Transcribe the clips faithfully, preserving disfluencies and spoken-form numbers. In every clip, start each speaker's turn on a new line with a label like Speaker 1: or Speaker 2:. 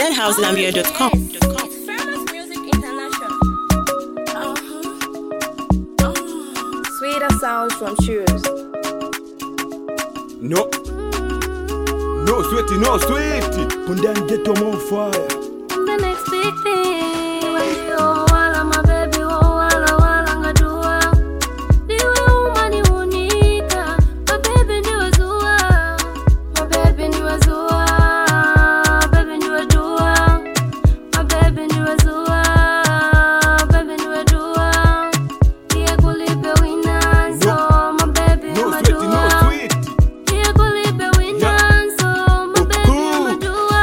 Speaker 1: dead house zambia dot com.
Speaker 2: Famous Music International. Uh-huh. Uh, sweeter sounds from Shoes.
Speaker 3: No. No, sweetie, no, sweetie.
Speaker 4: Put down, get them on fire.
Speaker 2: The next big thing. Oh, wala my baby, oh, wala wala ngadua. Diwe umani unika. My baby ndiwe zua. My baby ndiwe zua. Baby ndiwe dua. My baby ndiwe zua. Baby ndiwe dua. Iye kulipe winanzo. My baby
Speaker 3: No,
Speaker 2: madua.
Speaker 3: sweetie, no, sweetie.
Speaker 2: Iye kulipe winanzo. My baby madua.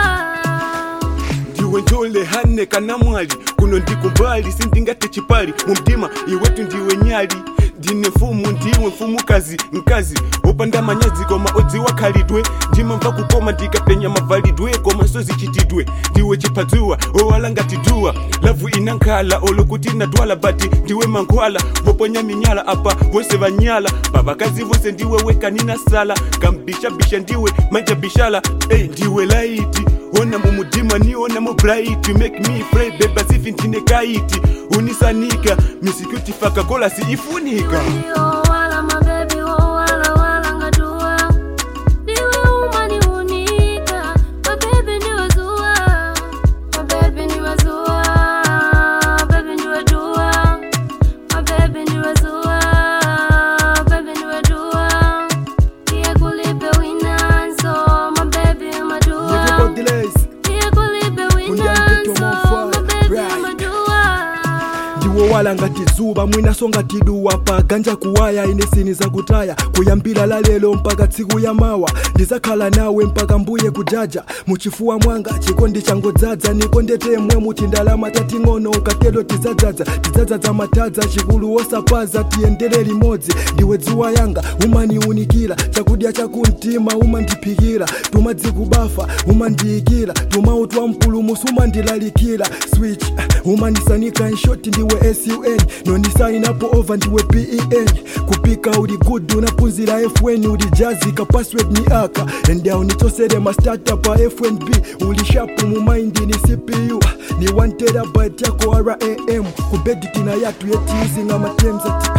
Speaker 3: Ndiwe njole hane kana mwali kuno ndikumbali sindingate chipali mumtima iwetu ndiwe nyali ndine mfumu ndiwe mfumu kazi nkazi opanda manyazi koma odzi wakhalidwe ndima mva kukoma ndikapenya mavalidwe koma sozi chitidwe ndiwe chipadzuwa owalangati duwa lavu inankhala olokuti nadwala bati ndiwe mankhwala voponya minyala apa vose vanyala vavakazi vose ndiwe wekanina sala kambishabisha ndiwe manjabishala ey ndiwe laiti ona mumudima niona mo bright you make me pray beba sifi ntine kaiti unisanika misikuti faka gola si ifunika.
Speaker 2: Oh, wala my baby, oh, wala wala ngadua. Diwe umani unika. My baby ndiwe zua. My baby ndiwe zua. Baby ndiwe dua. My baby ndiwe zua. Baby ndiwe dua. Iye kulipe winanzo. My baby madua.
Speaker 4: Everybody lace.
Speaker 2: Iye kulipe winanzo. My baby madua.
Speaker 4: Ndiwo wala ngati zuba mwinaso ngati duwa pa ganja kuwaya inesini za kutaya kuyambira la lelo mpaka tsiku ya mawa ndizakhala nawe mpaka mbuye kujaja muchifuwa mwanga chikondi changodzaza nikondete mwe muti ndalama tating'ono ukatelo tizadzaza tizadzaza matadza chikulu wosapaza tiyendere limodzi ndiwe dzuwa yanga umaniunikira chakudya chakumtima umandiphikira tumadzikubafa umandiyikira tumautwa mpulumusi umandilalikira switch umanisanika nshoti ndiwe S U N nonisainapo over ndiwe P E N kupika uli good unapunzira F N uli jazzy ka password ni aka endao nichosere ma startup pa F N B uli sharp mu mind ni C P U ni one terabyte yako R A M kubedi tina yatu yeti nga matemza ti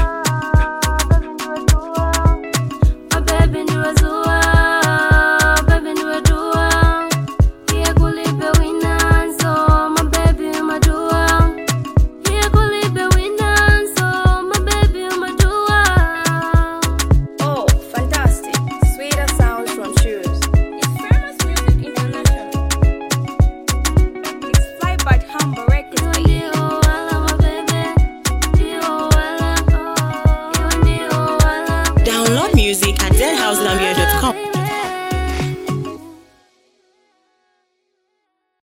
Speaker 2: My baby ndiwe zua. Baby ndiwe dua. Iye kulipe winanzo. My baby madua. Iye kulipe winanzo. My baby madua. Oh, fantastic. Sweeter sounds from Shoes. It's Famous Music International. It's Flyby Humble Records. Ndio wala my baby. Ndio wala. Ndio wala.
Speaker 1: Download music at dead house zambia dot com.